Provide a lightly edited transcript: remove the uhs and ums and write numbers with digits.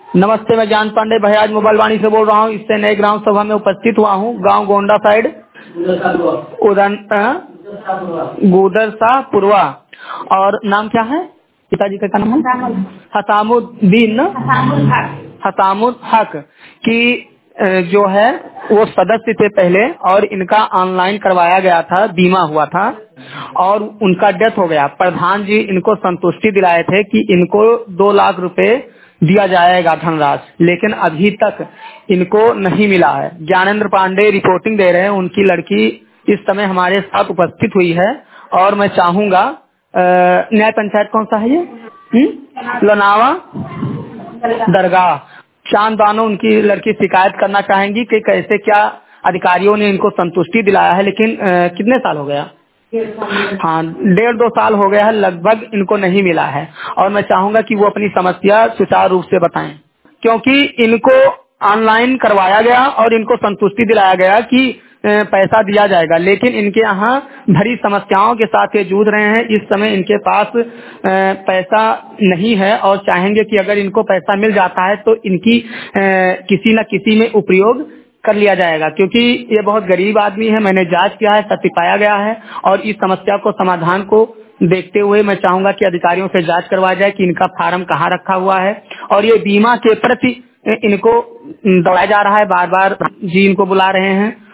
नमस्ते, मैं ज्ञान पांडे बहराज मोबाइल वाणी से बोल रहा हूँ। इससे नए ग्राम सभा में उपस्थित हुआ हूँ। गांव गोंडा साइड उदन गुदरसा पूर्वा। और नाम क्या है पिताजी का? क्या नाम है? हसामुद्दीन हसामुल हक की जो है वो सदस्य थे पहले, और इनका ऑनलाइन करवाया गया था, बीमा हुआ था और उनका डेथ हो गया। प्रधान जी इनको संतुष्टि दिलाए थे कि इनको 2 लाख रुपए दिया जाएगा धनराशि, लेकिन अभी तक इनको नहीं मिला है। ज्ञानेंद्र पांडे रिपोर्टिंग दे रहे हैं। उनकी लड़की इस समय हमारे साथ उपस्थित हुई है और मैं चाहूंगा न्याय पंचायत कौन सा है ये? लोनावा दरगाह चांदानो उनकी लड़की शिकायत करना चाहेंगी कि कैसे क्या अधिकारियों ने इनको संतुष्टि दिलाया है, लेकिन कितने साल हो गया? हाँ, 1.5-2 साल हो गया है लगभग, इनको नहीं मिला है। और मैं चाहूंगा कि वो अपनी समस्या सुचारू रूप से बताएं, क्योंकि इनको ऑनलाइन करवाया गया और इनको संतुष्टि दिलाया गया कि पैसा दिया जाएगा, लेकिन इनके यहाँ भरी समस्याओं के साथ ये जूझ रहे हैं। इस समय इनके पास पैसा नहीं है और चाहेंगे कि अगर इनको पैसा मिल जाता है तो इनकी किसी न किसी में उपयोग कर लिया जाएगा, क्योंकि ये बहुत गरीब आदमी है। मैंने जांच किया है, सत्य पाया गया है। और इस समस्या को समाधान को देखते हुए मैं चाहूंगा कि अधिकारियों से जांच करवाया जाए कि इनका फार्म कहाँ रखा हुआ है और ये बीमा के प्रति इनको दौड़ाया जा रहा है। बार बार जी इनको बुला रहे हैं